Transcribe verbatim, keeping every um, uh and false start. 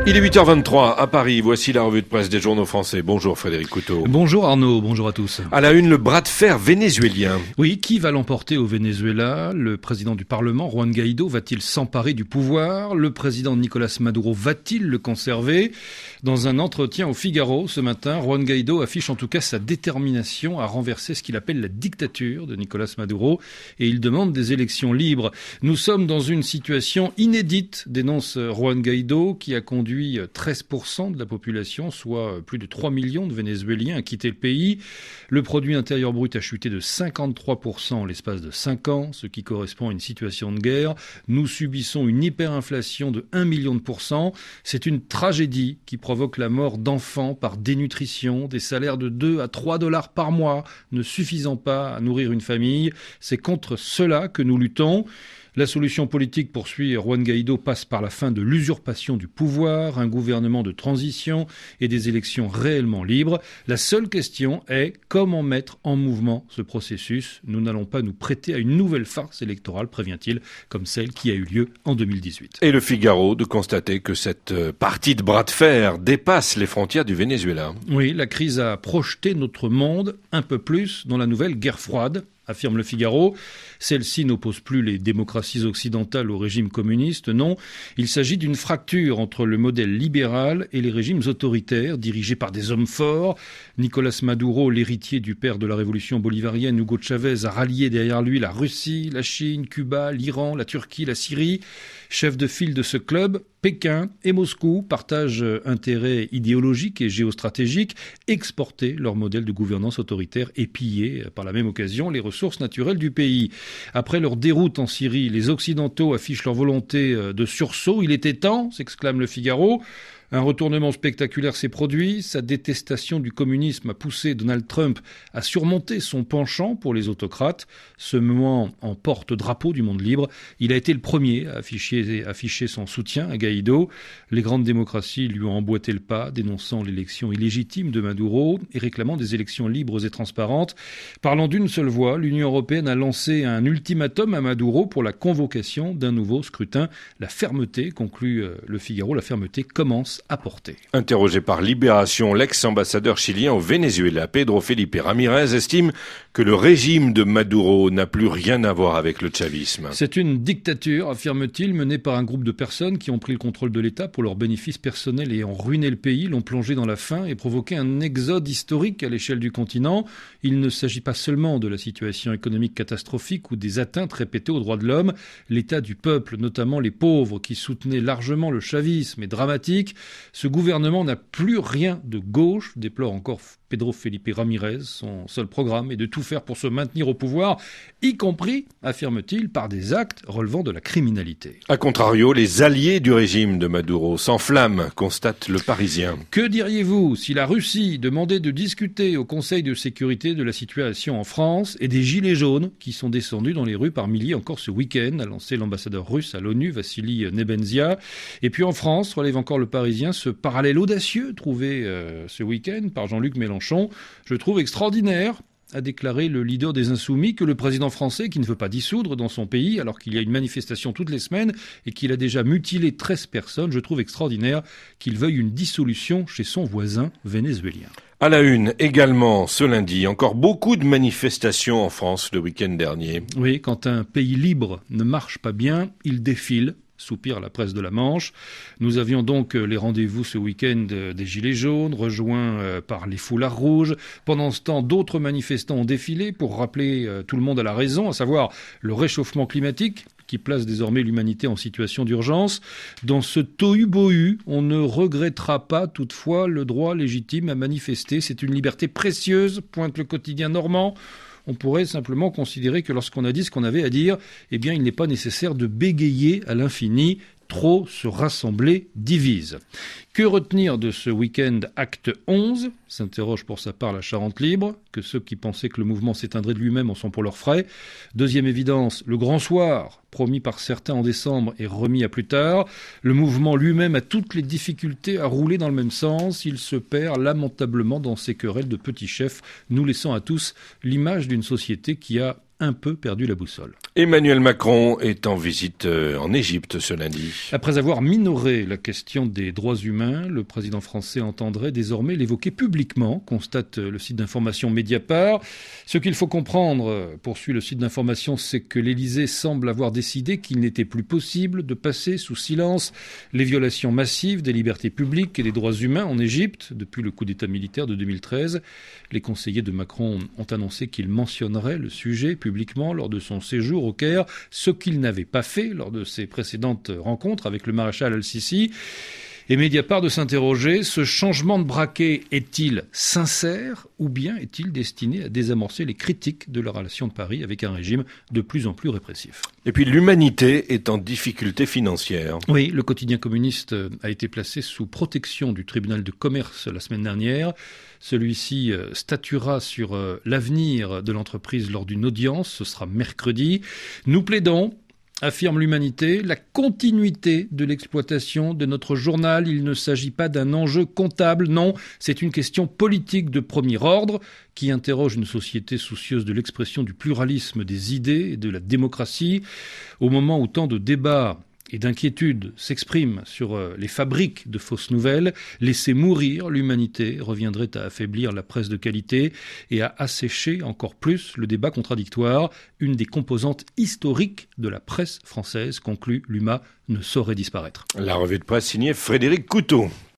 Il est huit heures vingt-trois à Paris, voici la revue de presse des journaux français. Bonjour Frédéric Couteau. Bonjour Arnaud, bonjour à tous. À la une, le bras de fer vénézuélien. Oui, qui va l'emporter au Venezuela? Le président du Parlement, Juan Guaido, va-t-il s'emparer du pouvoir? Le président Nicolás Maduro va-t-il le conserver? Dans un entretien au Figaro ce matin, Juan Guaido affiche en tout cas sa détermination à renverser ce qu'il appelle la dictature de Nicolás Maduro et il demande des élections libres. Nous sommes dans une situation inédite, dénonce Juan Guaido, qui a conduit treize pour cent de la population, soit plus de trois millions de Vénézuéliens, à quitter le pays. Le produit intérieur brut a chuté de cinquante-trois pour cent en l'espace de cinq ans, ce qui correspond à une situation de guerre. Nous subissons une hyperinflation de un million de pourcents. C'est une tragédie qui provoque la mort d'enfants par dénutrition, des salaires de deux à trois dollars par mois ne suffisant pas à nourrir une famille. C'est contre cela que nous luttons. La solution politique, poursuit Juan Guaido, passe par la fin de l'usurpation du pouvoir, un gouvernement de transition et des élections réellement libres. La seule question est comment mettre en mouvement ce processus. Nous n'allons pas nous prêter à une nouvelle farce électorale, prévient-il, comme celle qui a eu lieu en deux mille dix-huit. Et le Figaro de constater que cette partie de bras de fer dépasse les frontières du Venezuela. Oui, la crise a projeté notre monde un peu plus dans la nouvelle guerre froide, affirme le Figaro. Celle-ci n'oppose plus les démocraties occidentales au régime communiste, non. Il s'agit d'une fracture entre le modèle libéral et les régimes autoritaires, dirigés par des hommes forts. Nicolás Maduro, l'héritier du père de la révolution bolivarienne, Hugo Chavez, a rallié derrière lui la Russie, la Chine, Cuba, l'Iran, la Turquie, la Syrie. Chef de file de ce club, Pékin et Moscou partagent intérêts idéologiques et géostratégiques, exporter leur modèle de gouvernance autoritaire et piller par la même occasion les ressources naturelles du pays. Après leur déroute en Syrie, les Occidentaux affichent leur volonté de sursaut. Il était temps, s'exclame le Figaro. Un retournement spectaculaire s'est produit. Sa détestation du communisme a poussé Donald Trump à surmonter son penchant pour les autocrates. Ce moment en porte-drapeau du monde libre, il a été le premier à afficher, afficher son soutien à Guaido. Les grandes démocraties lui ont emboîté le pas, dénonçant l'élection illégitime de Maduro et réclamant des élections libres et transparentes. Parlant d'une seule voix, l'Union européenne a lancé un ultimatum à Maduro pour la convocation d'un nouveau scrutin. La fermeté, conclut le Figaro, la fermeté commence à porter. Interrogé par Libération, l'ex-ambassadeur chilien au Venezuela, Pedro Felipe Ramirez, estime que le régime de Maduro n'a plus rien à voir avec le chavisme. C'est une dictature, affirme-t-il, menée par un groupe de personnes qui ont pris le contrôle de l'État pour leurs bénéfices personnels et ont ruiné le pays, l'ont plongé dans la faim et provoqué un exode historique à l'échelle du continent. Il ne s'agit pas seulement de la situation économique catastrophique ou des atteintes répétées aux droits de l'homme. L'état du peuple, notamment les pauvres qui soutenaient largement le chavisme, est dramatique. Ce gouvernement n'a plus rien de gauche, déplore encore Pedro Felipe Ramirez. Son seul programme est de tout faire pour se maintenir au pouvoir, y compris, affirme-t-il, par des actes relevant de la criminalité. A contrario, les alliés du régime de Maduro s'enflamment, constate le Parisien. Que diriez-vous si la Russie demandait de discuter au Conseil de sécurité de la situation en France et des gilets jaunes qui sont descendus dans les rues par milliers encore ce week-end, a lancé l'ambassadeur russe à l'ONU, Vassili Nebenzia. Et puis en France, relève encore le Parisien, ce parallèle audacieux trouvé euh, ce week-end par Jean-Luc Mélenchon, je trouve extraordinaire, a déclaré le leader des Insoumis, que le président français, qui ne veut pas dissoudre dans son pays, alors qu'il y a une manifestation toutes les semaines et qu'il a déjà mutilé treize personnes, je trouve extraordinaire qu'il veuille une dissolution chez son voisin vénézuélien. À la une, également, ce lundi, encore beaucoup de manifestations en France le week-end dernier. Oui, quand un pays libre ne marche pas bien, il défile, soupire la presse de la Manche. Nous avions donc les rendez-vous ce week-end des Gilets jaunes, rejoints par les foulards rouges. Pendant ce temps, d'autres manifestants ont défilé pour rappeler tout le monde à la raison, à savoir le réchauffement climatique, qui place désormais l'humanité en situation d'urgence. Dans ce tohu-bohu, on ne regrettera pas toutefois le droit légitime à manifester. C'est une liberté précieuse, pointe le quotidien normand. On pourrait simplement considérer que lorsqu'on a dit ce qu'on avait à dire, eh bien, il n'est pas nécessaire de bégayer à l'infini. Trop se rassembler divise. Que retenir de ce week-end acte onze ? S'interroge pour sa part la Charente libre, que ceux qui pensaient que le mouvement s'éteindrait de lui-même en sont pour leurs frais. Deuxième évidence, le grand soir, promis par certains en décembre et remis à plus tard. Le mouvement lui-même a toutes les difficultés à rouler dans le même sens. Il se perd lamentablement dans ses querelles de petits chefs, nous laissant à tous l'image d'une société qui a un peu perdu la boussole. Emmanuel Macron est en visite en Égypte ce lundi. Après avoir minoré la question des droits humains, le président français entendrait désormais l'évoquer publiquement, constate le site d'information Mediapart. Ce qu'il faut comprendre, poursuit le site d'information, c'est que l'Élysée semble avoir décidé qu'il n'était plus possible de passer sous silence les violations massives des libertés publiques et des droits humains en Égypte depuis le coup d'État militaire de deux mille treize. Les conseillers de Macron ont annoncé qu'ils mentionneraient le sujet publiquement lors de son séjour au Caire, ce qu'il n'avait pas fait lors de ses précédentes rencontres avec le maréchal Al-Sisi. Et Mediapart de s'interroger, ce changement de braquet est-il sincère ou bien est-il destiné à désamorcer les critiques de la relation de Paris avec un régime de plus en plus répressif? Et puis l'humanité est en difficulté financière. Oui, le quotidien communiste a été placé sous protection du tribunal de commerce la semaine dernière. Celui-ci statuera sur l'avenir de l'entreprise lors d'une audience, ce sera mercredi. Nous plaidons, affirme l'Humanité, la continuité de l'exploitation de notre journal. Il ne s'agit pas d'un enjeu comptable, non, c'est une question politique de premier ordre qui interroge une société soucieuse de l'expression du pluralisme des idées et de la démocratie. Au moment où tant de débats et d'inquiétude s'expriment sur les fabriques de fausses nouvelles, laisser mourir l'humanité reviendrait à affaiblir la presse de qualité et à assécher encore plus le débat contradictoire, une des composantes historiques de la presse française, conclut l'U M A, ne saurait disparaître. La revue de presse signée Frédéric Couteau.